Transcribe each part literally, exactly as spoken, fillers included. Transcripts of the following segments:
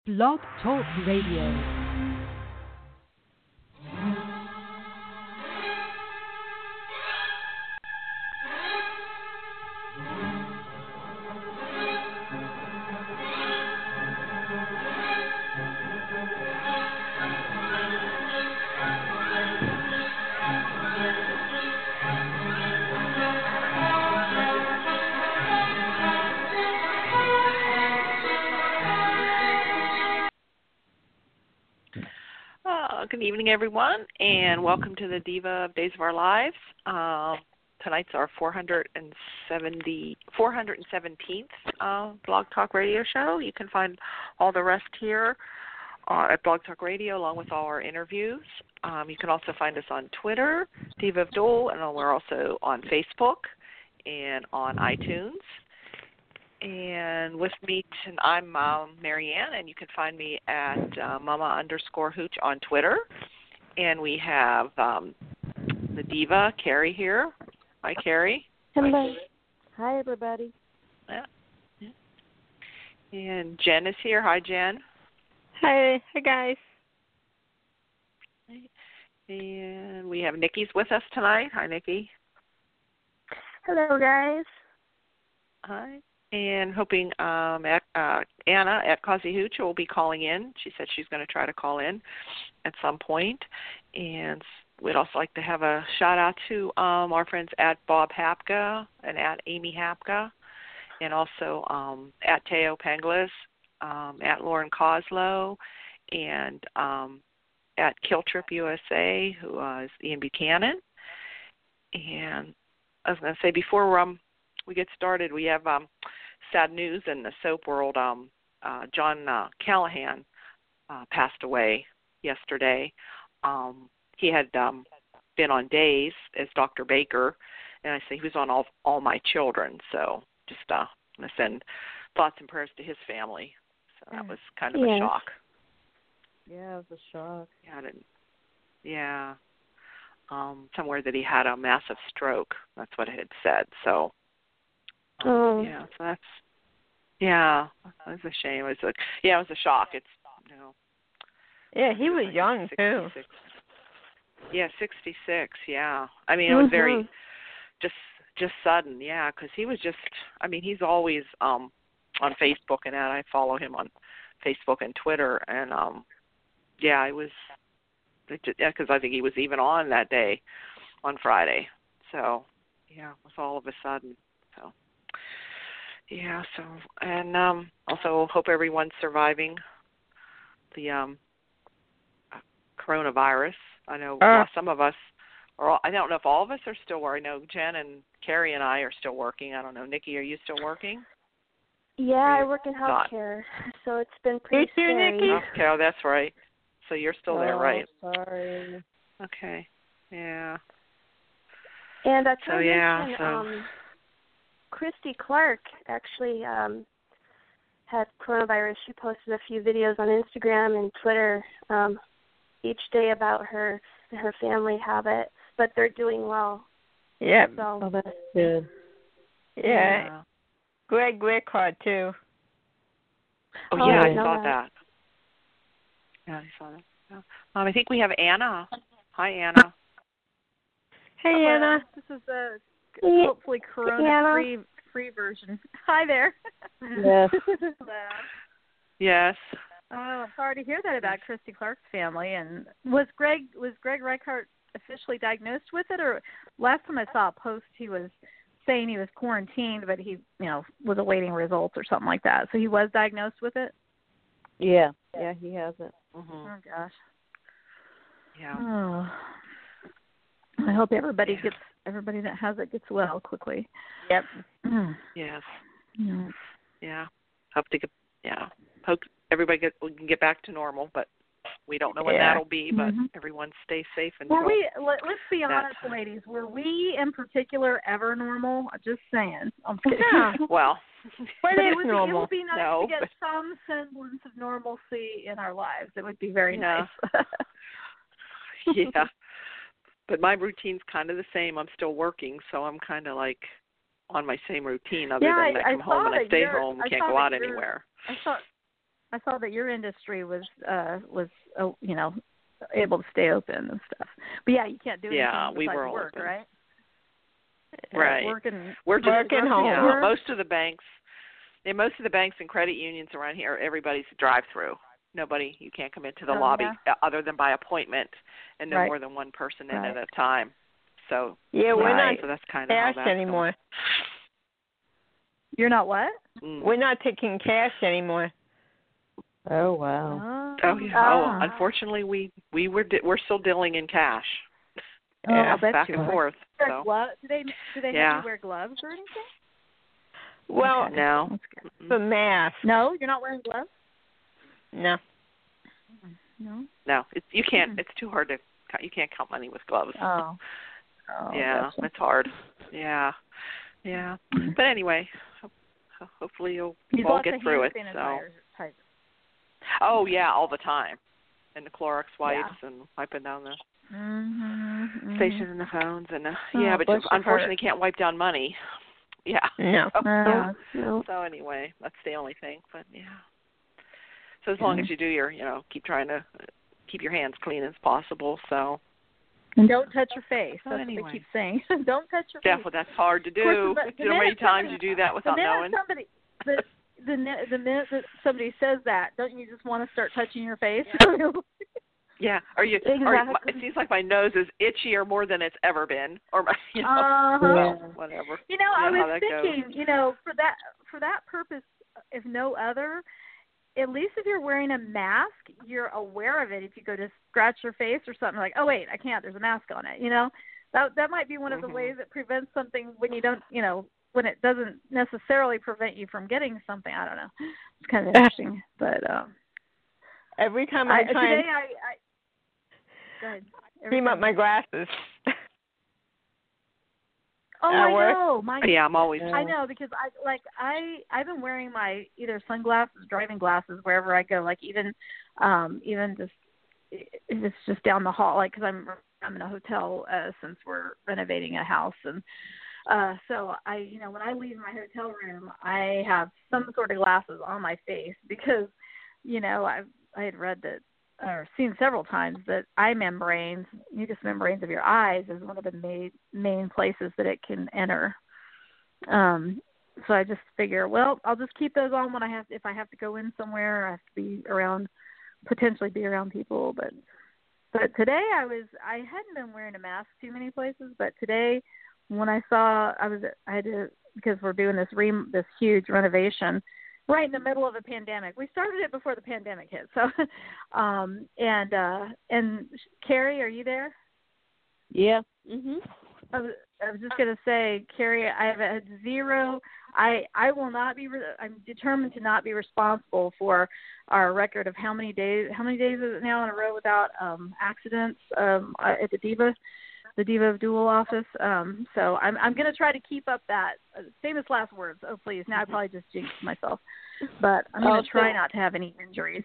Blog Talk Radio. Good evening, everyone, and welcome to the Diva of Days of Our Lives. Uh, tonight's our four hundred seventy, four hundred seventeenth uh, Blog Talk Radio show. You can find all the rest here uh, at Blog Talk Radio, along with all our interviews. Um, you can also find us on Twitter, Diva of Dole, and we're also on Facebook and on iTunes. And with me, t- I'm um, Marianne, and you can find me at uh, Mama underscore Hooch on Twitter. And we have um, the diva, Carrie, here. Hi, Carrie. Hello. Hi, everybody. Yeah. yeah. And Jen is here. Hi, Jen. Hi. Hi, guys. And we have Nikki's with us tonight. Hi, Nikki. Hello, guys. Hi. And hoping um, at, uh, Anna at Causey Hooch will be calling in. She said she's going to try to call in at some point. And we'd also like to have a shout-out to um, our friends at Bob Hapka and at Amy Hapka, and also um, at Teo Panglis, um, at Lauren Coslow, and um, at Kill Trip U S A, who uh, is Ian Buchanan. And I was going to say, before um, we get started, we have um, sad news in the soap world. Um, uh, John uh, Callahan uh, passed away yesterday. Um, he had um, been on Days as Doctor Baker, and I say he was on All All My Children. So just uh, going to send thoughts and prayers to his family. So that was kind of yeah. a shock. Yeah, it was a shock. Yeah, I didn't, yeah. Um, somewhere that he had a massive stroke. That's what it had said. So. Oh. Yeah, so that's, yeah, that was a shame. It was a, yeah, it was a shock. It's, you know. Yeah, he was like young, too. Yeah, sixty-six, yeah. I mean, it was mm-hmm. very, just just sudden, yeah, because he was just, I mean, he's always um, on Facebook and that. I follow him on Facebook and Twitter, and, um, yeah, it was, yeah, because I think he was even on that day, on Friday. So, yeah, it was all of a sudden, so. Yeah, so, and um, also hope everyone's surviving the um, coronavirus. I know uh, some of us, are all, I don't know if all of us are still working. I know Jen and Carrie and I are still working. I don't know. Nikki, are you still working? Yeah, I work in healthcare, so it's been pretty Me too, scary. Nikki. Okay, oh, that's right. So you're still there, oh, right? sorry. Okay, yeah. And I so, tried to yeah, mention, so. um, Christy Clark actually um, had coronavirus. She posted a few videos on Instagram and Twitter um, each day about her and her family have it, but they're doing well. Yeah. So. Oh, that's good. Yeah. yeah. Greg Rickard, too. Oh, oh yeah, I, I saw that. that. Yeah, I saw that. Yeah. Um, I think we have Anna. Hi, Anna. Hey, Hello. Anna. This is a hopefully corona-free free version. Hi there. Yes. Hello. Yes. Oh, sorry to hear that about Christy Clark's family. And was Greg was Greg Reichart officially diagnosed with it, or last time I saw a post he was saying he was quarantined, but he you know was awaiting results or something like that. So he was diagnosed with it. Yeah. Yeah, he has it. Mm-hmm. Oh gosh. Yeah. Oh. I hope everybody yeah. gets everybody that has it gets well quickly. Yep. Yes. Yeah. Yeah. Hope to get. Yeah. Hope everybody get we can get back to normal, but we don't know when yeah. that'll be. But mm-hmm. everyone stay safe until. Were we? Let, let's be honest, time. ladies. Were we in particular ever normal? Just saying. I'm kidding. Yeah. Well. But it would, be, it would be nice no, to get but... some semblance of normalcy in our lives. It would be very yeah. nice. yeah. But my routine's kind of the same. I'm still working, so I'm kind of like on my same routine other yeah, than I, I come home and I stay home, I can't go out you're, anywhere. I saw I saw that your industry was uh was uh, you know able to stay open and stuff. But yeah, you can't do anything Yeah, besides we were work, open. right? Right. Uh, working, We're just working home. Yeah, most of the banks, yeah, most of the banks and credit unions around here, everybody's drive-through. Nobody, you can't come into the Oh, lobby yeah. other than by appointment, and no Right. more than one person in Right. at a time. So Yeah, we're Right. not so that's kind of how cash that's anymore. You're not what? going. Mm. We're not taking cash anymore. Oh wow. Oh yeah. Ah. Oh, unfortunately, we we were di- we're still dealing in cash. Oh, Yeah, I'll bet back you and are. forth. Wear So glove- Do they do they Yeah. have you wear gloves or anything? Well, Okay. no, That's good. Mm-mm. for math, No, you're not wearing gloves. no. No. no, it's you can't. Mm. It's too hard to. You can't count money with gloves. Oh. Oh. yeah, gotcha. it's hard. Yeah, yeah. But anyway, ho- ho- hopefully you'll Use all lots get of through hand it. So. sanitizer type. Oh yeah, all the time. And the Clorox wipes Yeah. and wiping down the Mm-hmm, mm-hmm. stations and the phones and uh, Oh, yeah, but bless you your unfortunately heart. can't wipe down money. Yeah. No. So, Uh, no. so anyway, that's the only thing. But yeah. So as long Yeah. as you do your, you know, keep trying to uh, keep your hands clean as possible. So. And don't touch your face. So That's anyway. what they keep saying. Don't touch your Yeah, face. well, that's hard to Of course, do. the- the You know how many minute times somebody- you do that without the minute knowing? Somebody, the, the, ne- the minute that somebody says that, don't you just want to start touching your face? Yeah. Are you? Exactly. Are, my, it seems like my nose is itchier more than it's ever been, or my, you know, Uh-huh. well, whatever. You know, Yeah, I how was that goes. thinking, you know, for that for that purpose, if no other, at least if you're wearing a mask, you're aware of it. If you go to scratch your face or something, like, oh wait, I can't. There's a mask on it. You know, that that might be one of the Mhm. ways that prevents something when you don't, you know, when it doesn't necessarily prevent you from getting something. I don't know. It's kind of interesting, but um, Every time I, I try today and I. I Go ahead. cream up my glasses. Oh, at I work. know. My Yeah, I'm always. I know because I like I I've been wearing my either sunglasses, driving glasses wherever I go. Like even um even just if it's just down the hall, like because I'm I'm in a hotel uh, since we're renovating a house, and uh so I you know when I leave my hotel room I have some sort of glasses on my face because you know I I had read that or seen several times that eye membranes, mucous membranes of your eyes is one of the main main places that it can enter. Um, so I just figure, well, I'll just keep those on when I have, if I have to go in somewhere, I have to be around, potentially be around people. But but today I was, I hadn't been wearing a mask too many places, but today when I saw, I was, I had to, because we're doing this re, this huge renovation right in the middle of a pandemic. We started it before the pandemic hit. So, um, and, uh, and Carrie, are you there? Yeah. Mhm. I was, I was just going to say, Carrie, I have had zero, I, I will not be, re- I'm determined to not be responsible for our record of how many days, how many days is it now in a row without, um, accidents, um, at the Diva, the Diva of Dual office. Um, so I'm I'm going to try to keep up that uh, famous last words. Oh, please. Now I probably just jinxed myself, but I'm going to Oh, try so- not to have any injuries.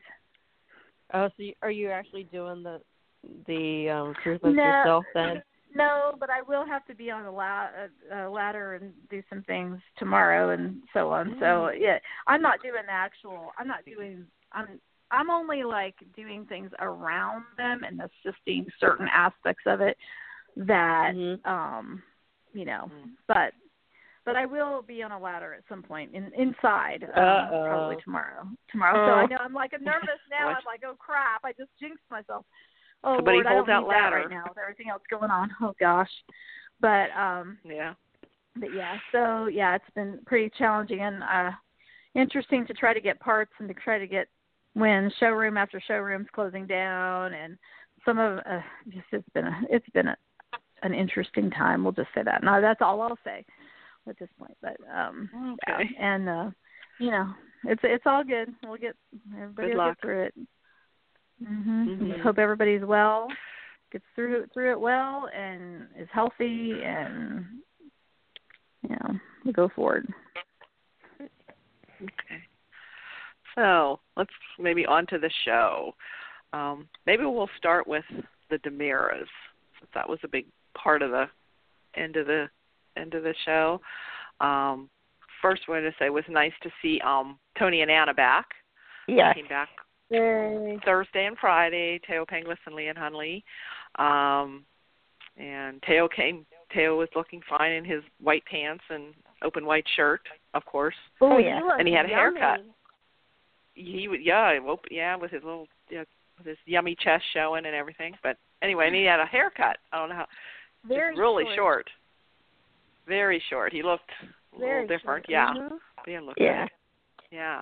Oh, so you, are you actually doing the the um, treatments No. yourself then? No, but I will have to be on a, la- a, a ladder and do some things tomorrow and so on. So yeah, I'm not doing the actual. I'm not doing. I'm. I'm only like doing things around them and assisting certain aspects of it that, Mhm. um, you know, but but I will be on a ladder at some point in, inside um, Uh-oh. probably tomorrow. Tomorrow. So I know I'm like nervous now. What? I'm like, oh crap! I just jinxed myself. Oh Somebody Lord, I hold don't that need that ladder. right now with everything else going on. Oh gosh, but um, Yeah. but yeah. So yeah, it's been pretty challenging and uh, interesting to try to get parts and to try to get when showroom after showroom's closing down and some of uh, just it's been a, it's been a, an interesting time. We'll just say that. No, that's all I'll say at this point. But um, Okay. yeah. And uh, you know, it's it's all good. We'll get everybody Good will luck. get through it. Mhm. Mhm. Just hope everybody's well, gets through it through it well, and is healthy, and you know, we go forward. Okay. So let's maybe on to the show. Um, maybe we'll start with the DiMeras, since that was a big part of the end of the end of the show. Um, first, I wanted to say it was nice to see um, Tony and Anna back. Yes. They came back Yay. Thursday and Friday, Teo Penglis and Leanne Hunley. Um, and Teo came, Teo was looking fine in his white pants and open white shirt, of course. Oh, He yeah. looks And he had a yummy. haircut. He would, yeah, op- yeah, with his little, yeah, with his yummy chest showing and everything. But anyway, and he had a haircut. I don't know how, Very just really short. short. Very short. He looked a Very little different, short. yeah. Mhm. But he looked Yeah. good. Yeah.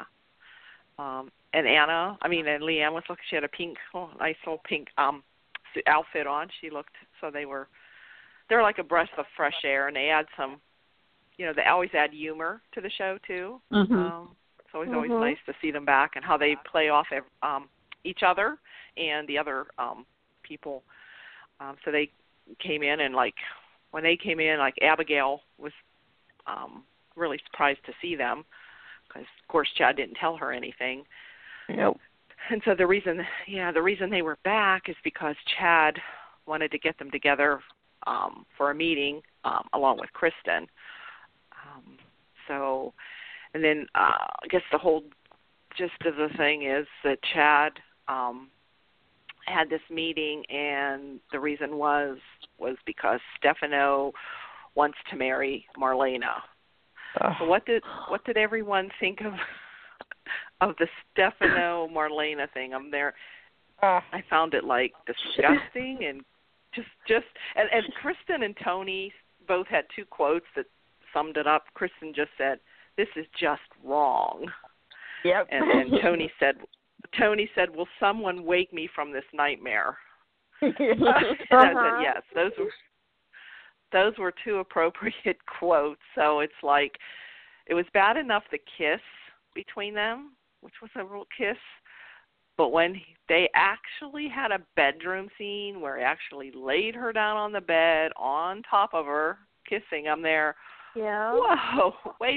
Um, and Anna, I mean, and Leanne was looking. She had a pink, oh, nice little pink um su- outfit on. She looked so they were, they were like a breath of fresh air, and they add some, you know, they always add humor to the show too. Mhm. Um, it's always always Mhm. nice to see them back and how they play off ev- um each other and the other um people. Um, so they came in and like when they came in, like Abigail was um really surprised to see them because of course Chad didn't tell her anything. Nope. And so the reason, yeah, the reason they were back is because Chad wanted to get them together um, for a meeting um, along with Kristen. Um, so, and then uh, I guess the whole gist of the thing is that Chad um, had this meeting, and the reason was was because Stefano wants to marry Marlena. Oh. So what did what did everyone think of of the Stefano Marlena thing? I'm there. Uh, I found it like disgusting and just just and, and Kristen and Tony both had two quotes that summed it up. Kristen just said, "This is just wrong," yep. and then Tony said, "Tony said, will someone wake me from this nightmare?" And I said, Uh-huh. yes, those were those were two appropriate quotes. So it's like it was bad enough the kiss between them, which was a real kiss, but when he, they actually had a bedroom scene where he actually laid her down on the bed on top of her, kissing, I'm there. Yeah. Whoa, wait,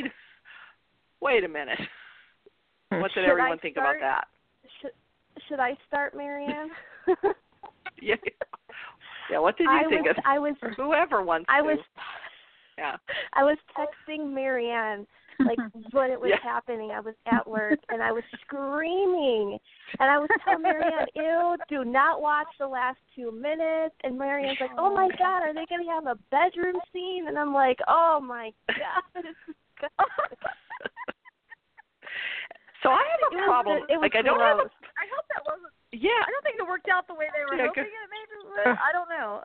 wait a minute. What did Should everyone I think start? about that? Should Should I start, Marianne? Yeah, yeah. What did you I think was, of? I was. Or whoever wants I to. was. Yeah. I was texting Marianne like when it was Yeah. happening. I was at work and I was screaming, and I was telling Marianne, "Ew, do not watch the last two minutes." And Marianne's like, "Oh my God, are they going to have a bedroom scene?" And I'm like, "Oh my God." So I have a It was- problem. it was like I don't have a. gross. I hope that wasn't. Yeah. I don't think it worked out the way they were Yeah, hoping good. it maybe would. I don't know.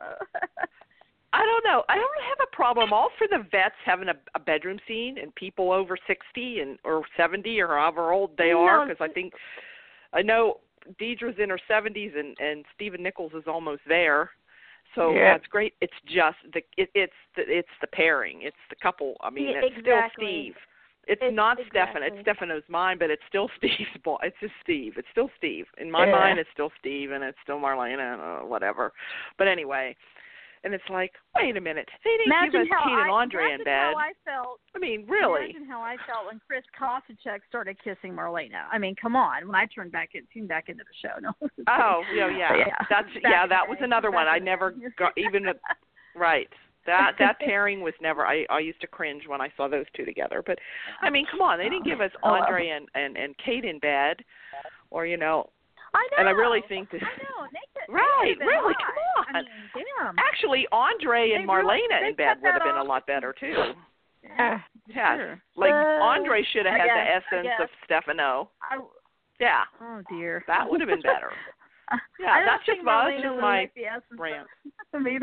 I don't know. I don't have a problem. All for the vets having a, a bedroom scene and people over sixty and or seventy or however old they are. No. Because I think I know Deidre's in her seventies and and Stephen Nichols is almost there. So Yeah. that's great. It's just the it, it's the it's the pairing. It's the couple. I mean, Yeah, it's exactly. still Steve. It's, It's- not exactly. Stefan. It's Stefano's mine, but it's still Steve's boy. It's just Steve. It's still Steve. In my Yeah. mind, it's still Steve, and it's still Marlena, uh, whatever. But anyway, and it's like, wait a minute. They didn't Imagine give us how Kate and I, Andre in imagine bed. how I felt. I mean, really. Imagine how I felt when Chris Kosachek started kissing Marlena. I mean, come on. When I turned back in, tuned back into the show, no. Oh, yeah, yeah. Yeah. That's Back yeah. in the That was day. another Back one. in I the never day. got even. A, right. That that pairing was never. I I used to cringe when I saw those two together. But I mean, come on. They didn't give us Oh, well. Andre and and and Kate in bed, or you know. I know. And I really think that. I know. Naked, Right, naked really, hot. come on. I mean, damn. Actually, Andre and They really- Marlena they in bed cut would have that been a off. lot better too. Yeah. Yes, Sure. like Uh, Andre should have I had guess, the I essence guess. of Stefano. I, Yeah, oh dear. that would have been better. Yeah, I don't that's think just my- Marlena just would my like the essence rant. of me.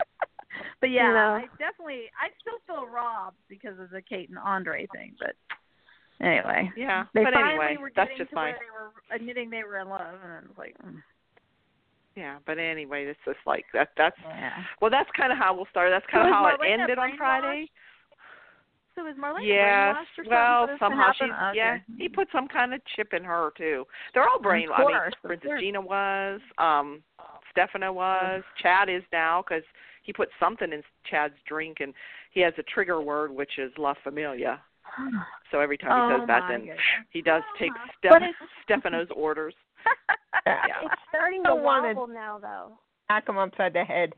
But yeah, No. I definitely, I still feel robbed because of the Kate and Andre thing. But anyway, Yeah, they but finally anyway, were that's getting just to my. where they were admitting they were in love, and it's like, mm, Yeah, but anyway, it's just like that. That's yeah. well, that's kind of how we'll start. That's kind So of is how it Marlena ended on brainwashed? Friday. So is Marlena Yes. brainwashed or Well, something for this to somehow she's happen? yeah. Okay. He put some kind of chip in her too. They're all brain. Of I mean, course, of Princess course. Gina was. Um, Stefano was. Chad is now because he put something in Chad's drink and he has a trigger word which is La Familia. So every time he Oh, says that, my then goodness. he does take But Steph- it's- Stefano's orders. Yeah. Yeah. It's starting I to don't wanna- wobble now, though. Knock him upside the head.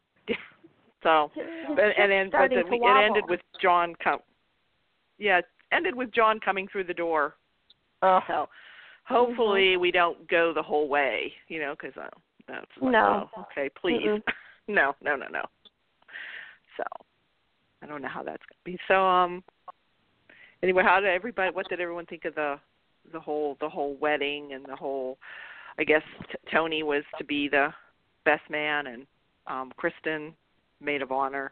So, It's and, and then but starting the, to we, it wobble. ended with John. Com- yeah, ended with John coming through the door. Oh. So hopefully we don't go the whole way, you know, because uh, that's like, No. oh, okay, please. Mm-mm. no, no, no, no. So I don't know how that's going to be. So um, anyway, how did everybody? What did everyone think of the the whole the whole wedding and the whole? I guess t- Tony was to be the best man, and um, Kristen maid of honor.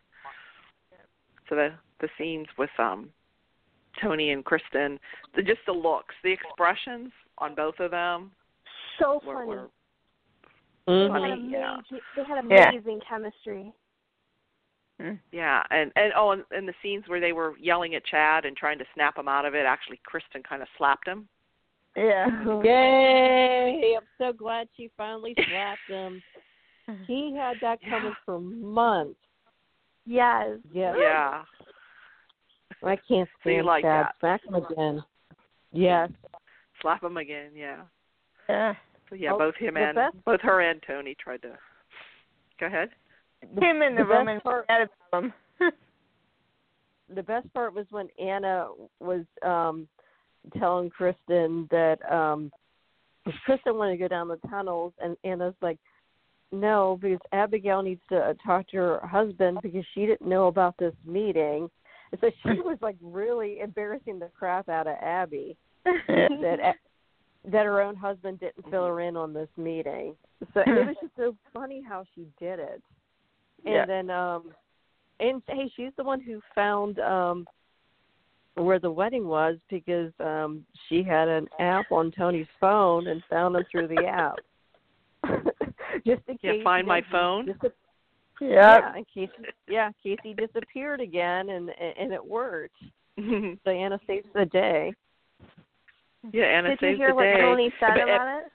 So the the scenes with um, Tony and Kristen, the, just the looks, the expressions on both of them. So were, funny. Were Mm-hmm. They had funny, yeah. amazing, they had Yeah. amazing chemistry. Yeah, and and oh, and, and the scenes where they were yelling at Chad and trying to snap him out of it. Actually, Kristen kind of slapped him. Yeah. Yay! I'm so glad she finally slapped him. He had that coming Yeah. for months. Yes. Yes. Yeah. I can't So you stand like Chad. that. Smack him again. Yes. Slap him again. Yeah. Yeah. So yeah, Oh, both him the and best- both her and Tony tried to. Go ahead. Him in the, the room best and part- forget about him. The best part was when Anna was um telling Kristen that um Kristen wanted to go down the tunnels, and Anna's like, no, because Abigail needs to uh, talk to her husband because she didn't know about this meeting. And so she was like really embarrassing the crap out of Abby that that her own husband didn't fill her in on this meeting. So it was just so funny how she did it. And Yeah. then um and hey, she's the one who found um where the wedding was because um she had an app on Tony's phone and found them through the app. Just in Yeah, case find he my doesn't phone. Dis- Yeah. yeah, in case yeah, in case he disappeared again, and and it worked. So Anna saves the day. Yeah, Anna Did you saves hear the what day. Tony said But, uh, about it?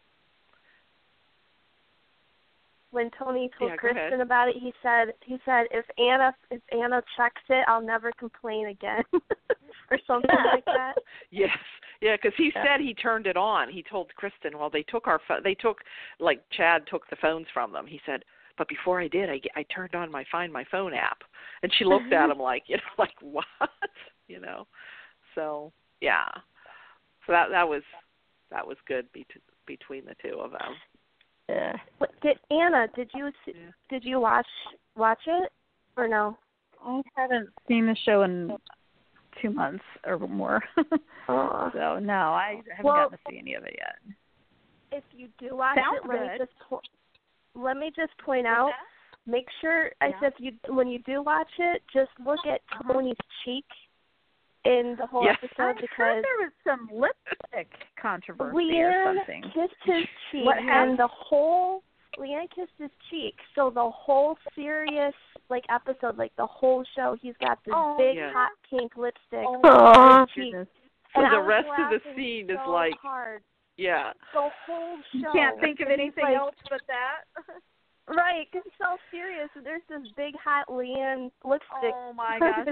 When Tony told Yeah, go Kristen ahead. about it, he said he said if Anna if Anna checks it, I'll never complain again, or something like that. Yes, yeah, because he Yeah. said he turned it on. He told Kristen, well, they took our pho- they took like Chad took the phones from them. He said, but before I did, I, I turned on my Find My Phone app, and she looked at him like, you know, like what, you know. So yeah, so that that was that was good be- between the two of them. Yeah. What, did Anna? Did you Yeah. did you watch watch it or no? I haven't seen the show in two months or more. Oh. So no, I haven't Well- gotten to see any of it yet. If you do watch Sounds it, let me good. just po- let me just point out. Make sure I Yeah. said if you when you do watch it, just look at Tony's cheek in the whole Yes. I episode heard because there was some lipstick controversy or Leanne something. kissed his cheek, What and happened? the whole Leanne kissed his cheek. So the whole serious like episode, like the whole show, he's got this Oh, big yeah. hot pink lipstick Oh, on Aw. his cheek. goodness. So And I the was rest of the laughing scene is so like, hard. yeah, The whole show. You can't think of And he's anything like, else but that. Right, because he's so serious. And there's this big hot Leanne lipstick. Oh my gosh.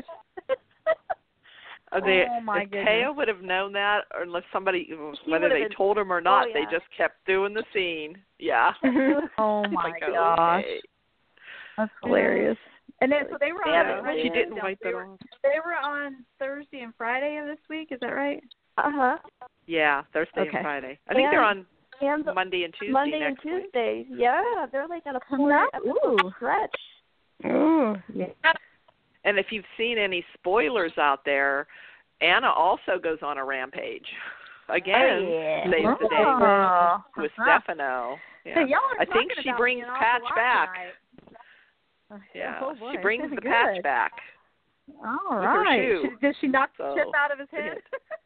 Uh, they, Oh, my if goodness. Taya would have known that, or unless somebody, whether would have they been- told him or not, oh, they yeah. just kept doing the scene. Yeah. Oh He's my like, gosh. okay. That's hilarious. And then so they were on Yeah, Friday she and didn't Thursday. wipe they it were, off. They were on Thursday and Friday of this week. Is that right? Uh huh. Yeah, Thursday Okay. and Friday. I think And- they're on And the, Monday and Tuesday Monday and next week. Tuesday. Yeah, they're like on a four Not- episode ooh. stretch. Ooh. Yeah. And if you've seen any spoilers out there, Anna also goes on a rampage. Again, Oh, yeah. saves the day Oh. with Uh-huh. Stefano. Yeah. Hey, y'all are I think talking she about brings me an awful Patch lot back. tonight. Yeah, Oh, boy. she brings the Good. patch back. All with her right. shoe. She, did she knock the So, chip out of his head?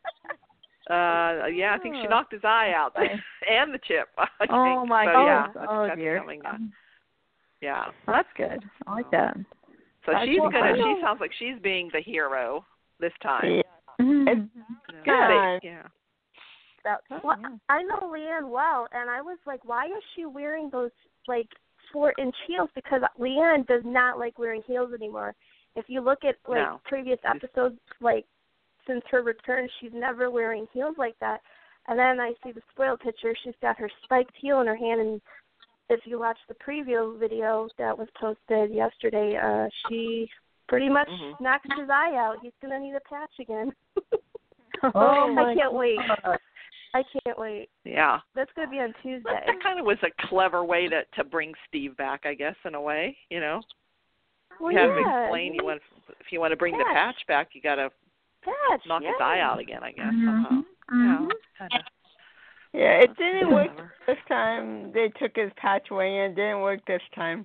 Uh, yeah, I think she Oh. knocked his eye out Okay. and the chip. I oh think. my so, gosh. Yeah, that's, oh that's dear. coming up. Yeah. Well, that's good. I like that. So That's she's well, gonna. I She know- sounds like she's being the hero this time. Yeah. Mhm. It's You know, good. they- Yeah. About time, Well, yeah. I know Leanne well, and I was like, why is she wearing those like four inch heels? Because Leanne does not like wearing heels anymore. If you look at like No. previous episodes, like since her return, she's never wearing heels like that. And then I see the spoiled picture. She's got her spiked heel in her hand, and if you watch the preview video that was posted yesterday, uh, she pretty much Mhm. knocks his eye out. He's gonna need a patch again. Oh my I can't wait. God. I can't wait. Yeah. That's going to be on Tuesday. That, that kind of was a clever way to to bring Steve back, I guess, in a way. You know, Well, you have to yeah. explain you want if you want to bring Patch. the patch back, you got to Patch, knock yeah. his eye out again, I guess. Mhm. Somehow. Mhm. Yeah. Kinda. Yeah, it didn't work Clever. this time. They took his patch away and it didn't work this time.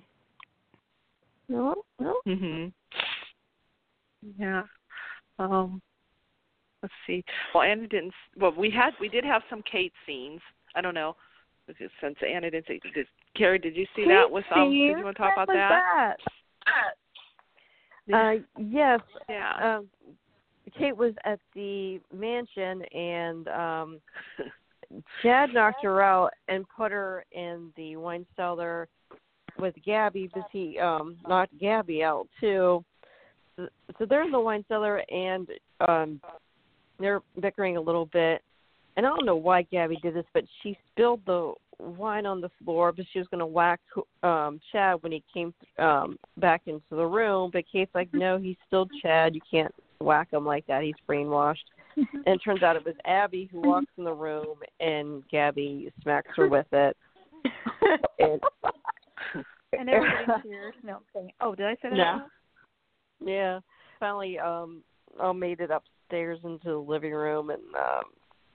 No, no. Mhm. Yeah. Um. Let's see. Well, Anna didn't. Well, we had we did have some Kate scenes. I don't know. Since Anna didn't say, did, Carrie, did you see that with um? Did you want to talk what about was that? that? Uh, yes. Yeah. Um, Kate was at the mansion, and um, Chad knocked her out and put her in the wine cellar with Gabby, because he um, knocked Gabby out too. So, so they're in the wine cellar, and um, they're bickering a little bit. And I don't know why Gabby did this, but she spilled the wine on the floor, but she was going to whack um, Chad when he came um, back into the room. But Kate's like, no, he's still Chad. You can't whack him like that. He's brainwashed. And it turns out it was Abby who walks in the room, and Gabby smacks her with it. And, And everybody cheers. No, I'm saying. Oh, did I say that? No. Yeah. Finally, um, I made it upstairs into the living room, and um,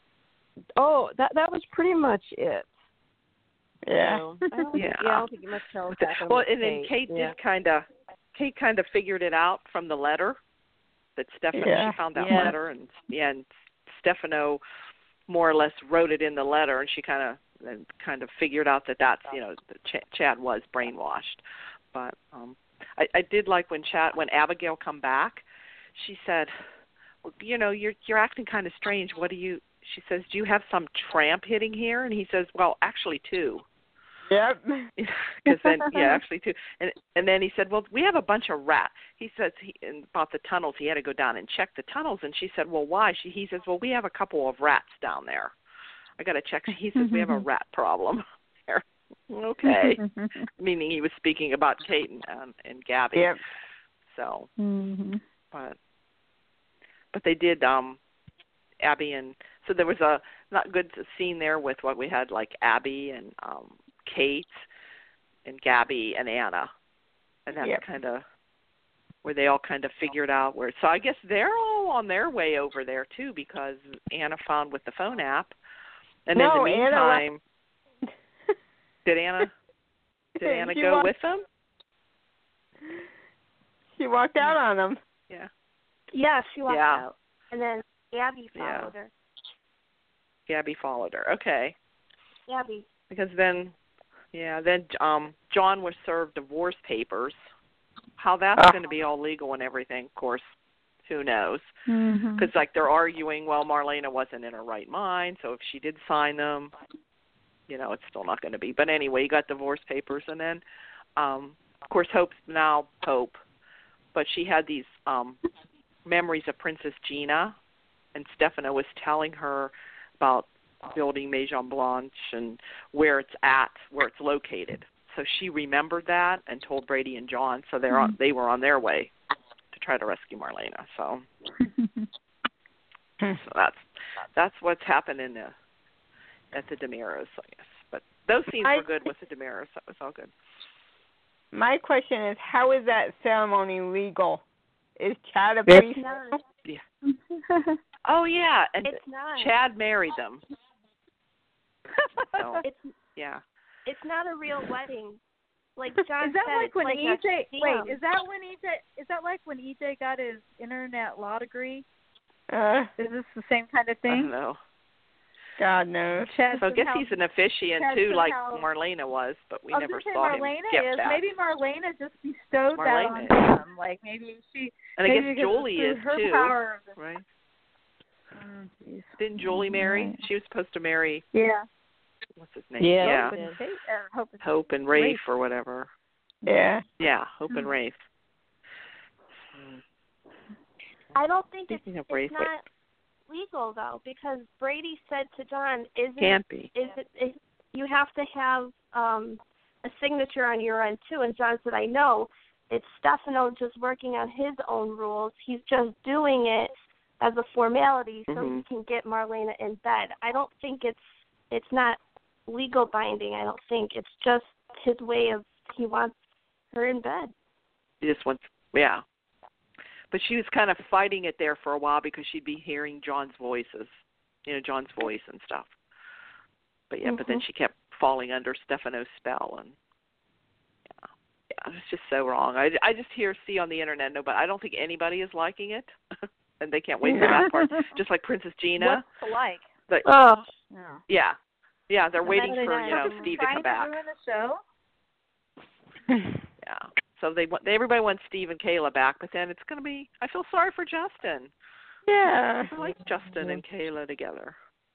oh, that that was pretty much it. Yeah. So, I don't think, Yeah. yeah, I don't think much else happened. Well, with and then Kate, Kate yeah. did kind of, Kate kind of figured it out from the letter that Stefano. Yeah. She found that Yeah. letter, and yeah, and Stefano more or less wrote it in the letter, and she kind of and kind of figured out that that's you know that Ch- Chad was brainwashed. But um, I, I did like when Chad when Abigail come back, she said, well, you know, you're you're acting kind of strange. What do you? She says, do you have some tramp hitting here? And he says, well, actually two. Yep. Because then, yeah, actually two. And and then he said, well, we have a bunch of rats. He says he, about the tunnels. He had to go down and check the tunnels. And she said, well, why? She he says, well, we have a couple of rats down there. I got to check. He says we have a rat problem there. Okay, meaning he was speaking about Kate and um, and Gabby. Yep. So, Mm-hmm. but but they did. Um, Abby and so there was a not good scene there with what we had like Abby and um, Kate and Gabby and Anna, and that's Yep. kind of where they all kind of figured out where. So I guess they're all on their way over there too, because Anna found with the phone app, and No, in the Anna meantime, did Anna did Anna She go walked- with them? She walked out on them. Yeah, Yeah, she walked Yeah. out. And then Abby Yeah. followed her. Gabby followed her. Okay. Abby. Because then, yeah, then um, John was served divorce papers. How that's Ah. going to be all legal and everything, of course, who knows? Mm-hmm. Because like they're arguing, well, Marlena wasn't in her right mind, so if she did sign them, you know, it's still not going to be. But anyway, you got divorce papers, and then, um, of course, Hope's now Hope, but she had these um, memories of Princess Gina, and Stefano was telling her about building Maison Blanche and where it's at, where it's located. So she remembered that and told Brady and John, so they're on, they were on their way to try to rescue Marlena. So, so that's that's what's happened in the at the DeMiros, I guess. But those scenes I were good with the DeMiros. That was all good. My question is, how is that ceremony legal? Is Chad a It's priest? not. Yeah. Oh yeah, and It's not. Chad married them. So It's yeah. it's not a real wedding. Like Is John that said, like it's when like E J? a Wait, scam. is that when E J? Is that like when E J got his internet law degree? Uh, Is this the same kind of I don't thing? know. God knows. Chad So I guess somehow- he's an officiant Chad too, like somehow- Marlena was, but we I was never gonna say saw him Marlena get is. that. Maybe Marlena just bestowed Marlena that on him. Like maybe she. and I maybe guess because Julie through is her too, Power of the, right? oh, geez. Didn't Julie marry? Right. She was supposed to marry. Yeah. What's his name? Yeah. yeah. Hope and Kate, uh, Hope and- Hope and Rafe, Rafe. or whatever. Yeah. Yeah, Hope Hmm. and Rafe. I don't think it's, Speaking of it's Rafe, wait. not legal though, because Brady said to John, "Is it? Can't be. Is it? Is, you have to have um, a signature on your end too." And John said, "I know. It's Stefano just working on his own rules. He's just doing it as a formality so Mhm. he can get Marlena in bed. I don't think it's it's not legal binding. I don't think it's just his way of he wants her in bed. This one's yeah. But she was kind of fighting it there for a while because she'd be hearing John's voices, you know, John's voice and stuff. But yeah, mm-hmm. but then she kept falling under Stefano's spell, and yeah, yeah, it's just so wrong. I, I just hear see on the internet, no, but I don't think anybody is liking it, and they can't wait for that part. Just like Princess Gina. What's to like? But, oh, yeah, yeah, yeah, they're so waiting for you know Steve to come back. To ruin the show? Yeah. So they want everybody wants Steve and Kayla back, but then it's going to be. I feel sorry for Justin. Yeah. I like Justin and Kayla together.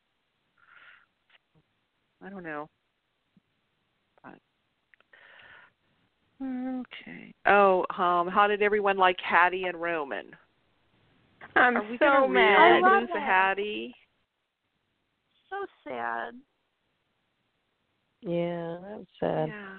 I don't know. But, okay. Oh, um, how did everyone like Hattie and Roman? I'm Are we so gonna mad. really lose Hattie? So sad. Yeah, that was sad. Yeah.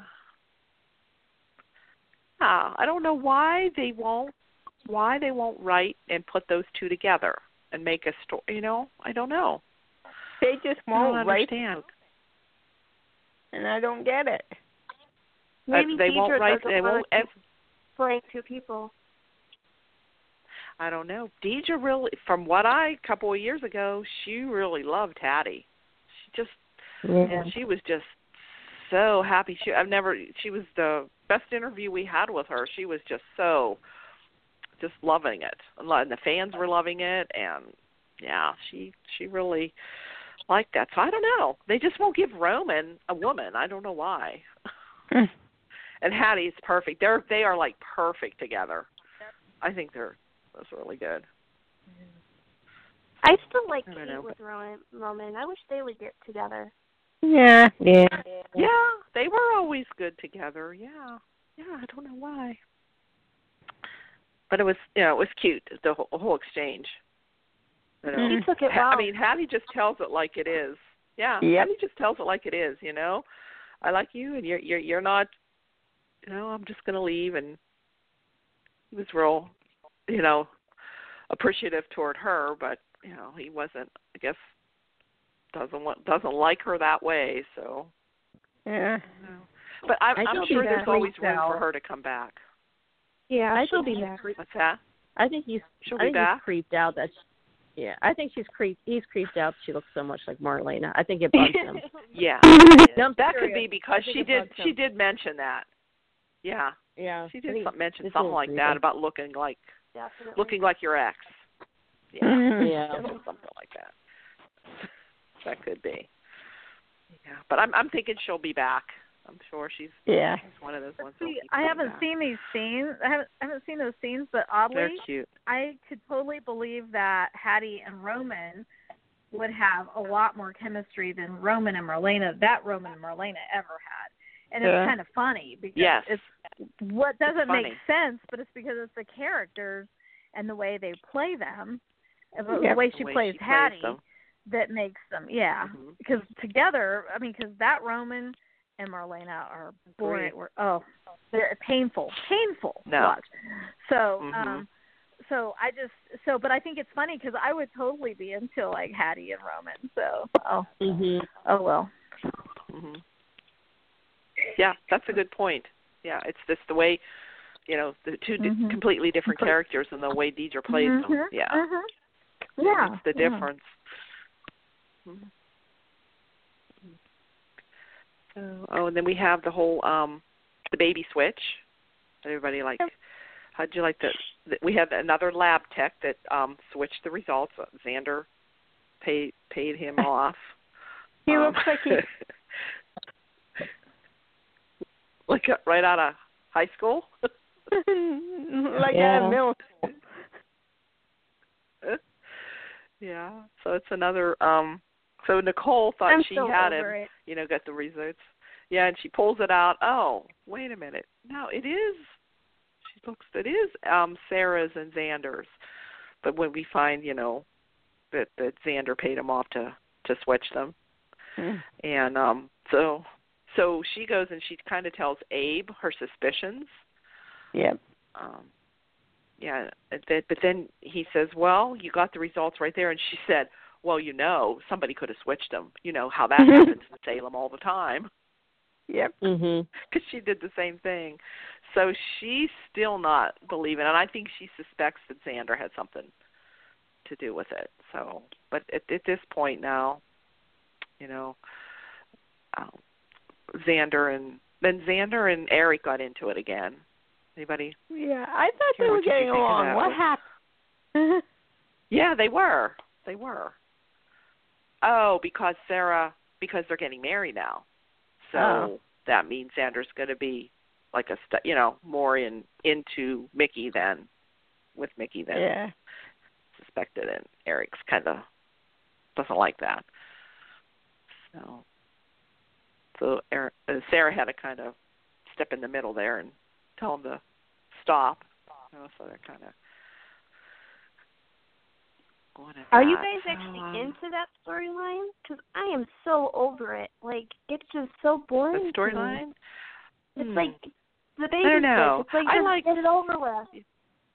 Yeah, I don't know why they won't why they won't write and put those two together and make a story. You know, I don't know. They just won't I don't write, understand. and I don't get it. Maybe uh, they Deidre won't write. doesn't They want won't. to Ev- playing two people. I don't know. Deidre really, from what I a couple of years ago, she really loved Hattie. She just, Yeah. she was just so happy. She, I've never. She was the best interview we had with her. She was just so, just loving it, and the fans were loving it, and yeah, she she really liked that. So I don't know. They just won't give Roman a woman. I don't know why. And Hattie is perfect. They're they are like perfect together. I think they're that's really good. I still like I Kate know, with Roman. Roman. I wish they would get together. Yeah. Yeah. Yeah, they were always good together. Yeah, yeah. I don't know why, but it was you know it was cute the whole, whole exchange. You know? He took it well. I mean, Hattie just tells it like it is. Yeah, yep. Hattie just tells it like it is. You know, I like you, and you're you're you're not. You know, I'm just going to leave, and he was real, you know, appreciative toward her, but you know, he wasn't. I guess doesn't want doesn't like her that way. So yeah. But I'm, I I'm think sure he's there's always freaked room out. for her to come back. Yeah, I she'll think be he's back. creeped- What's that? I think he's. She'll I be think back. he's creeped out that. She, yeah, I think she's creeped. He's creeped out. She looks so much like Marlena. I think it bugs him. Yeah, No, I'm that could serious. be because I think she it did. bugs She him. did mention that. Yeah, Yeah, she I did think some, mention it's something a like little that creepy. about looking like Definitely. looking like your ex. Yeah, Mhm. Yeah. something like that. That could be. Yeah, but I'm I'm thinking she'll be back. I'm sure she's Yeah. she's one of those ones. See, that'll keep I coming haven't back. seen these scenes. I haven't, I haven't seen those scenes, but oddly, They're cute. I could totally believe that Hattie and Roman would have a lot more chemistry than Roman and Marlena, that Roman and Marlena ever had. And it's Yeah. kind of funny because Yes. it's what doesn't funny. make sense, but it's because it's the characters and the way they play them, and the Yep. way she The way plays she plays Hattie, them. that makes them, yeah. Mhm. Because together, I mean, because that Roman and Marlena are boring. Agreed. Oh, they're painful, painful to No. watch. So, Mhm. um, so I just so, but I think it's funny because I would totally be into like Hattie and Roman. So, oh, Mhm. oh well. Mhm. Yeah, that's a good point. Yeah, it's just the way, you know, the two di- Mhm. completely different Complete- characters and the way Deidre plays them. Mhm, Yeah, mhm. Yeah. it's the yeah. difference. Mhm. So, oh, and then we have the whole um, the baby switch. Everybody like, how'd you like the? the we had another lab tech that um, switched the results. Xander paid paid him off. He Um, looks like he like uh, right out of high school. like Yeah. out of middle school. Yeah. So it's another. Um, so Nicole thought I'm she so had over him. it. You know, got the results. Yeah, and she pulls it out. Oh, wait a minute. No, it is. She looks. It is um, Sarah's and Xander's. But when we find, you know, that that Xander paid him off to to switch them, Mm. and um, so so she goes and she kind of tells Abe her suspicions. Yep. Um, yeah. That, but then he says, well, you got the results right there. And she said, well, you know, somebody could have switched them. You know how that happens in Salem all the time. Yep. Mhm. Because she did the same thing. So she's still not believing. And I think she suspects that Xander had something to do with it. So, but at, at this point now, you know, um, Xander and then Xander and Eric got into it again. Anybody? Yeah, I thought they Karen, were what did you getting think of along. that? What happened? Yeah, they were. They were. Oh, because Sarah, because they're getting married now. So Oh. that means Xander's going to be like a, st- you know, more in into Mickey than with Mickey than Yeah. suspected, and Eric's kind of doesn't like that. So, so Eric, uh, Sarah had to kind of step in the middle there and tell him to stop. You know, so they're kind of going at Are you that. guys So, actually um, into that storyline? Because I am so over it. Like, it's just so boring. the to me. storyline? It's Hmm. like the baby I don't know. It's like I just like- get it over with.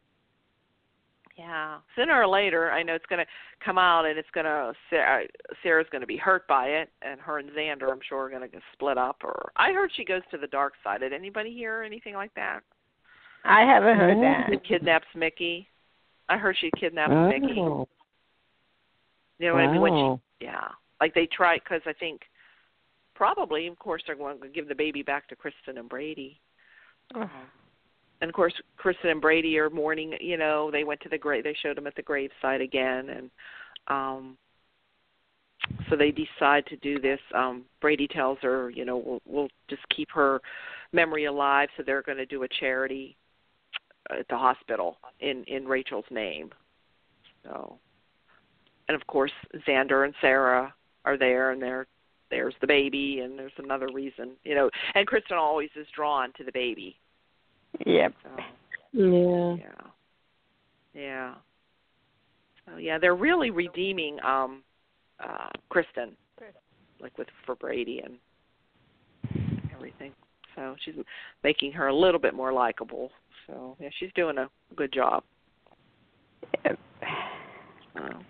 Yeah, sooner or later, I know it's going to come out, and it's going to Sarah, Sarah's going to be hurt by it, and her and Xander, I'm sure, are going to get split up. Or I heard she goes to the dark side. Did anybody hear anything like that? I haven't heard Oh. that. She kidnaps Mickey. I heard she kidnaps Oh. Mickey. You know what I mean? When Wow. she, yeah, like they try, because I think probably, of course, they're going to give the baby back to Kristen and Brady. Oh. And of course, Kristen and Brady are mourning. You know, they went to the grave. They showed them at the gravesite again, and um, so they decide to do this. Um, Brady tells her, you know, we'll, we'll just keep her memory alive. So they're going to do a charity at the hospital in in Rachel's name. So, and of course, Xander and Sarah are there, and they're there's the baby, and there's another reason, you know. And Kristen always is drawn to the baby. Yep. So. Yeah. Yeah. Yeah. So yeah, they're really redeeming um uh Kristen. Like with for Brady and everything. So she's making her a little bit more likable. So yeah, she's doing a good job. Yep. Um,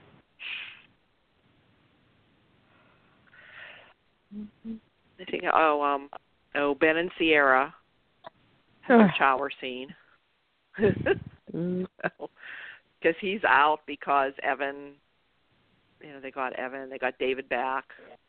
I think oh um oh Ben and Sierra have their shower scene. Mm. Because he's out because Evan, you know, they got Evan, they got David back.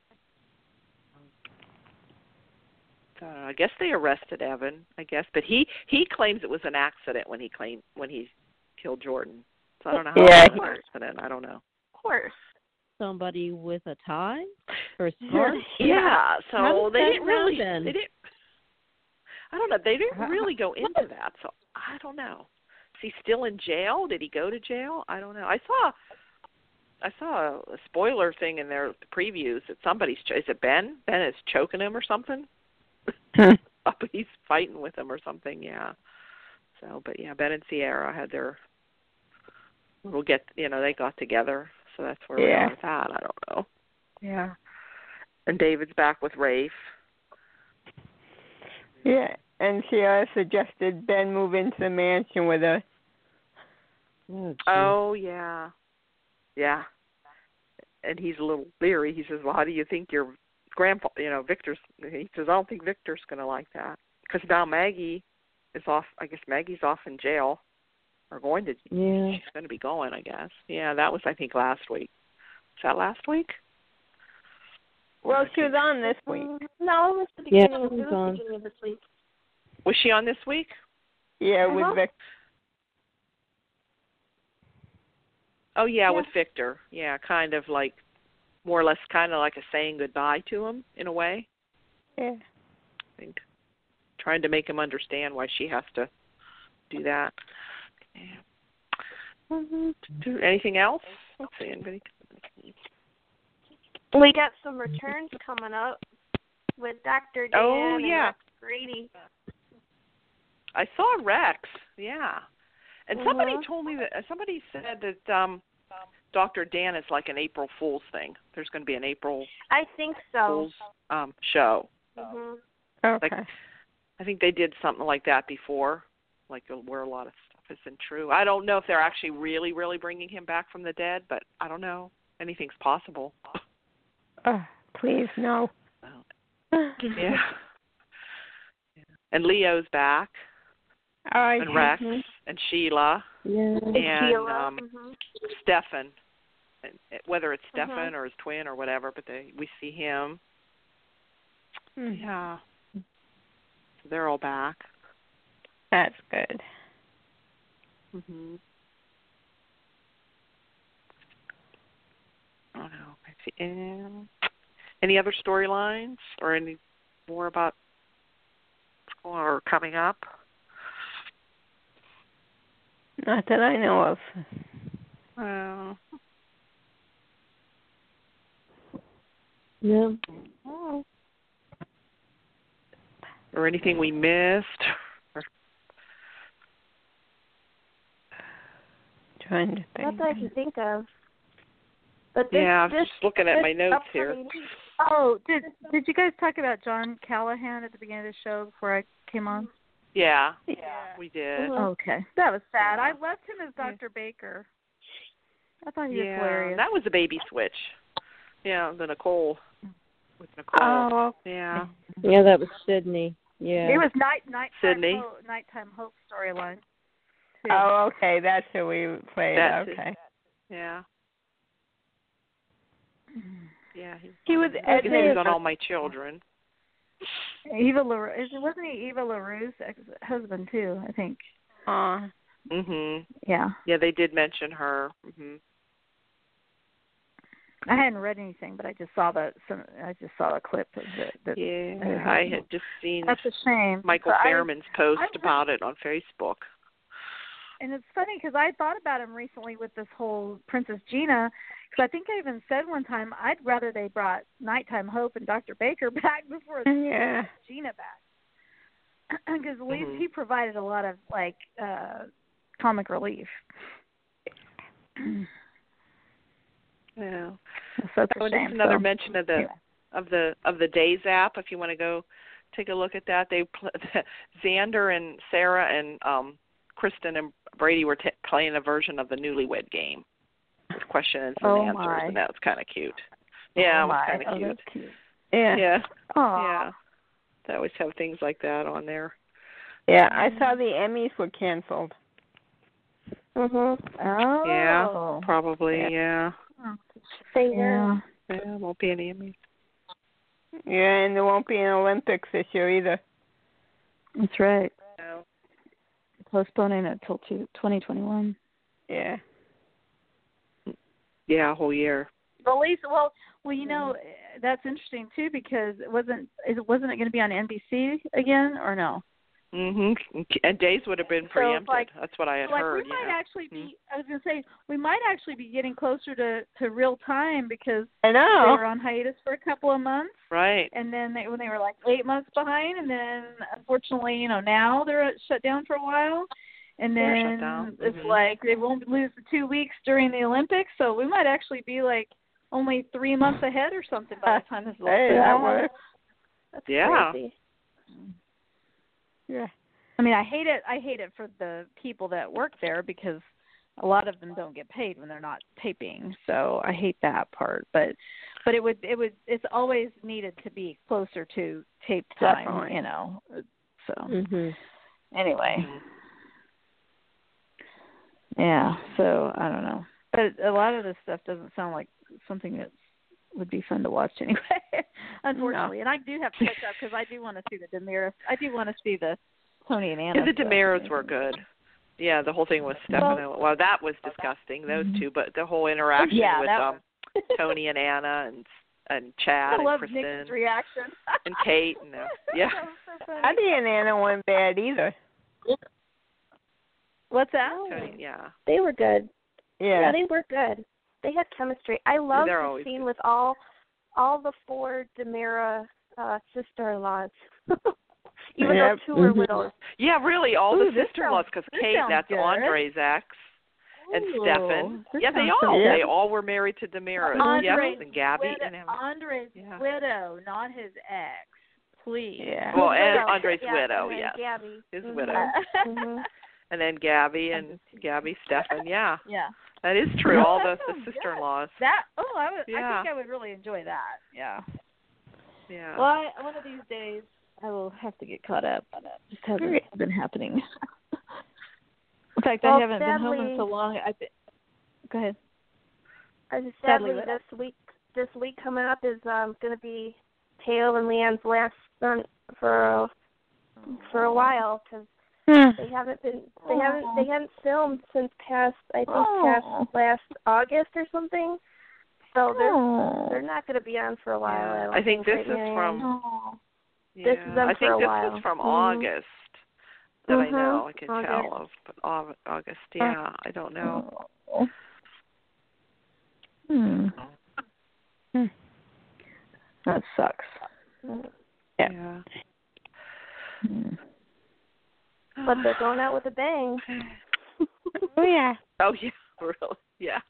So I guess they arrested Evan, I guess, but he he claims it was an accident when he claimed when he killed Jordan. So I don't know how Yeah. it was an accident. I don't know. Of course. Somebody with a tie or a scarf? Yeah, so How does they that didn't really. happen? They didn't. I don't know. They didn't How- really go into that, so I don't know. Is he still in jail? Did he go to jail? I don't know. I saw. I saw a spoiler thing in their previews that somebody's. Is it Ben? Ben is choking him or something. Up, he's fighting with him or something. Yeah. So, but yeah, Ben and Sierra had their little get. You know, they got together. So that's where we Yeah. are with that. I don't know. Yeah. And David's back with Rafe. Yeah. And she uh, suggested Ben move into the mansion with her. Oh, gee. Oh yeah, yeah. And he's a little leery. He says, "Well, how do you think your grandpa, you know, Victor's?" He says, "I don't think Victor's going to like that because now Maggie is off. I guess Maggie's off in jail, or going to. Yeah. She's going to be going. I guess. Yeah, that was I think last week. Was that last week? Well, she was on this week. Mm, no, it was the Yeah, beginning. it was it was on. the beginning of this week. Was she on this week? Yeah, Uh-huh. with Vic. Oh yeah, Yeah. with Victor. Yeah, kind of like, more or less, kind of like a saying goodbye to him in a way. Yeah. I think trying to make him understand why she has to do that. Yeah. Anything else? Let's see. Anybody? We got some returns coming up with Doctor Dan Oh, and yeah. Rex Grady. I saw Rex. Yeah. And somebody Mhm. told me that uh, somebody said that um Doctor Dan is like an April Fool's thing. There's going to be an April I think so. Fool's um show. Mhm. Okay. Like, I think they did something like that before, like uh, where a lot of stuff isn't true. I don't know if they're actually really, really bringing him back from the dead, but I don't know. Anything's possible. Oh, please, no. Yeah. And Leo's back. Oh, And Rex Mhm. and Sheila Yeah. and Sheila. um, Mhm. Stefan. And whether it's Mhm. Stefan or his twin or whatever, but they we see him. Hmm. Yeah. So they're all back. That's good. Mhm. I don't know. I see- um, any other storylines or any more about what's going on or coming up? Not that I know of. Uh, Yeah. oh. Or anything we missed? Or, Trying to Not think. that I can think of. But this, yeah, I'm this, just looking at this my notes here. upcoming week- Oh, did did you guys talk about John Callahan at the beginning of the show before I came on? Yeah, Yeah. we did. Mhm. Okay, that was sad. Yeah. I loved him as Doctor Baker. I thought he was Yeah, hilarious. that was a baby switch. Yeah, the Nicole with Nicole. Oh, Yeah, Yeah, that was Sydney. Yeah. It was night nighttime Sydney. hope, nighttime hope storyline. too. oh, okay. That's who we played. That's it. Okay. yeah, yeah. He, He was I guess he was Ed- on All My Children. Eva LaRue, is it wasn't he Eva LaRue's ex-husband too? I think. Uh, Mhm. Yeah. Yeah, they did mention her. Mhm. I hadn't read anything, but I just saw the some. I just saw a clip of the. the Yeah, I had just seen That's a shame. Michael So I- Fairman's post I- about it on Facebook. And it's funny because I thought about him recently with this whole Princess Gina, because I think I even said one time I'd rather they brought Nighttime Hope and Doctor Baker back before they yeah. brought Gina back, because at least Mhm. he provided a lot of like uh comic relief. Yeah. So it's a Oh, and shame. just another so, mention of the anyway. of the of the Days app. If you want to go take a look at that, they pl- Xander and Sarah and um, Kristen and Brady were t- playing a version of the Newlywed Game with questions and Oh, answers, my. and that was kind of cute. Yeah, Oh, it was my. kind of Oh, cute. that's cute. Yeah. Yeah, Aw. yeah. They always have things like that on there. Yeah. I saw the Emmys were canceled. Mhm. Oh. Yeah, probably. Yeah, Oh. Same Yeah. here. yeah. Won't be any Emmys. Yeah, and there won't be an Olympics this year either. That's right. No. Postponing it till twenty twenty-one. Yeah. Yeah, a whole year. Well, at least, well, well, you know, that's interesting too because it wasn't, it wasn't it going to be on N B C again or no? Mhm. And days would have been So, preempted. like- That's what I had Like heard. we might yeah. actually be, I was going to say, we might actually be getting closer to to real time because I they know. were on hiatus for a couple of months, Right. and then they, when they were like eight months behind, and then unfortunately, you know, now they're shut down for a while. And They're then shut down. it's Mhm. like they won't lose the two weeks during the Olympics, so we might actually be like only three months ahead or something by the time this is all Hey, said that and done. works. That's Yeah. crazy. Yeah. I mean, I hate it. I hate it for the people that work there because a lot of them don't get paid when they're not taping. So I hate that part. But but it would it would it's always needed to be closer to tape time, Definitely. you know. So Mhm. anyway. Yeah, so I don't know. But a lot of this stuff doesn't sound like something that would be fun to watch anyway, unfortunately. No. And I do have to catch up because I do want to see the Demira. I do want to see the Tony and Anna. Yeah, the stuff. Demiras were good. Yeah, the whole thing with Stefano. Well, that was disgusting. Those two, but the whole interaction Yeah, with that um Tony and Anna and and Chad I and love Kristen Nick's reaction. and Kate and uh, yeah. That was so funny. I didn't Anna weren't bad either. What's that? Tony, yeah. They were good. Yeah, Yeah. they were good. They had chemistry. I love they're the always scene good. with all all the four Demira uh, sister-in-laws. Even Yep. though two are Mhm. widows. Yeah, really, all Ooh, the this sister-in-laws, sounds- because this Kate, sounds that's good. Andre's ex, and Ooh, Stefan. this Yeah, they sounds so all, good. they all were married to Demiras. Andre's Yes, and Gabby widow, and him. Andre's Yeah. widow, not his ex. Please. Yeah. Well, His and widow. Andre's Yeah, widow, and then yes. Gabby. His Mhm. widow. Mhm. And then Gabby and Gabby, Stefan. Yeah, Yeah. that is true. All the, That the sounds sister-in-laws. good. That oh, I would. Yeah. I think I would really enjoy that. Yeah. Yeah. Well, I, one of these days I will have to get caught up. It just hasn't been happening. In fact, well, I haven't been home sadly, in so long. I've been. Go ahead. I just Sadly, sadly what? this week this week coming up is um going to be Teo and Leanne's last stunt for for a while because they haven't been they haven't they haven't filmed since past I think past last August or something. So they're they're not going to be on for a while. Yeah. I, don't I think this right, is Marianne? from. This Yeah. is them I for think a this while. is from Mhm. August that Mhm. I know. I can August. tell of, but Au- August. Yeah, I don't know. Hmm. Hmm. That sucks. Yeah. Yeah. Hmm. But they're going out with a bang. Oh yeah. Oh yeah, really? Yeah.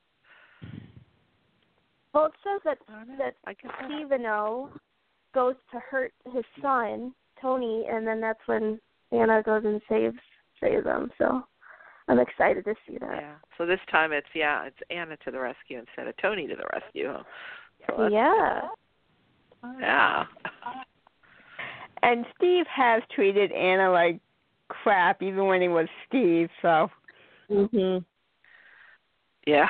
Well, it says that I don't know. that I guess I- Steveno goes to hurt his son Tony, and then that's when Anna goes and saves saves him. So I'm excited to see that. Yeah. So this time it's yeah, it's Anna to the rescue instead of Tony to the rescue. So that's Yeah. good. Yeah. And Steve has treated Anna like crap, even when he was Steve. So. Mhm. Yeah.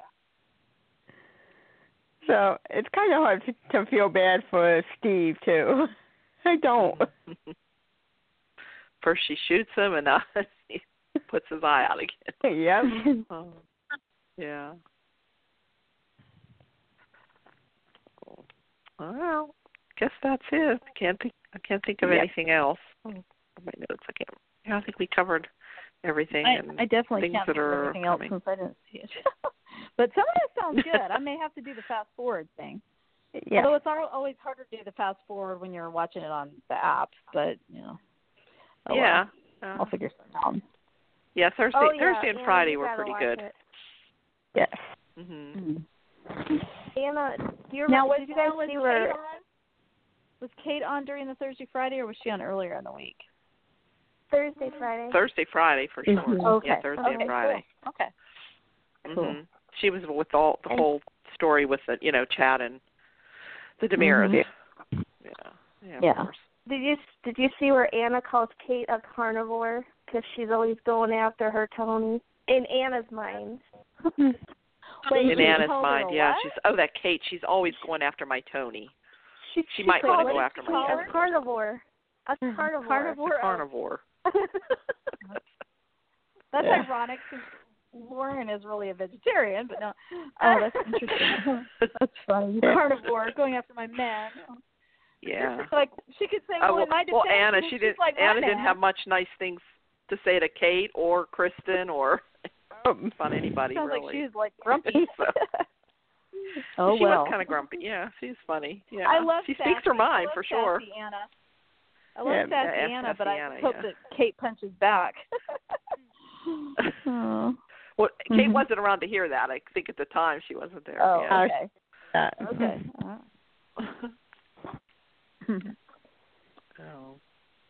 So it's kind of hard to feel bad for Steve too. I don't. First she shoots him, and now he puts his eye out again. Yep. Oh, yeah. Well, guess that's it. I can't think. I can't think of Yeah. anything else. Oh, my notes. I can't. Yeah, I think we covered everything. I, and I definitely things can't that think of are anything else coming. since I didn't see it. But some of it sounds good. I may have to do the fast forward thing. Yeah. Although it's al- always harder to do the fast forward when you're watching it on the app, but you know. Oh, yeah. well. Uh, I'll figure something out. yeah. Thursday, Oh, yeah, Thursday and Anna, Friday you were gotta pretty watch good. it. Yes. Mhm. Mm. Anna, do you Now, remember? was, Did you guys was see Kate where? on? Was Kate on during the Thursday Friday, or was she on earlier in the week? Thursday, Friday. Thursday, Friday for sure. Mhm. Okay. Yeah, Thursday okay, and Friday. Cool. Okay. Cool. Mhm. She was with all the And- whole story with the you know Chad and the Demiras. Mhm. Yeah. Yeah. Yeah. Of course. Did you did you see where Anna calls Kate a carnivore because she's always going after her Tony in Anna's mind? Wait, In she Anna's called her mind, a yeah, what? she's oh that Kate, she's always going after my Tony. She, She might called wanna go it after my Kate Tony. a carnivore. A carnivore. Carnivore. A carnivore. That's Yeah. ironic because Lauren is really a vegetarian, but no. Oh, that's interesting. That's funny. Carnivore, going after my man. Yeah. Like she could say, Uh, well, well, in my well, defense, Anna, she's she didn't. like my Anna didn't man. have much nice things to say to Kate or Kristen or on anybody Sounds really. like she's like grumpy. So, oh she well. was kind of grumpy. Yeah, she's funny. Yeah, I love she sassy. speaks her mind I love for sure. Sassy Anna. I love Yeah, sassy yeah, Anna, sassy but I Anna, hope yeah. that Kate punches back. oh. Well, Kate Mhm. wasn't around to hear that. I think at the time she wasn't there. Oh, yeah. okay. Uh, Okay. Oh.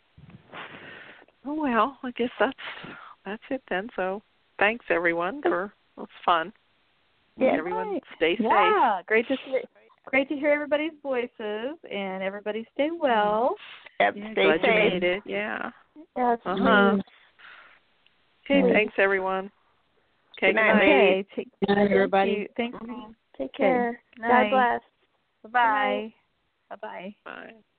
Oh well, I guess that's that's it then. So thanks everyone for it was fun. Yeah. Everyone Right. stay safe. Yeah, great to see, great to hear everybody's voices, and everybody stay well. Yep. Yeah, Stay glad you safe. made it. Yeah. That's Uh-huh. sweet. Okay, Great. thanks everyone. Okay, Good good night. night. Okay, take Good night, everybody. Thank you. Thank you. Take care. Good God night. bless. Bye bye. Bye bye. Bye.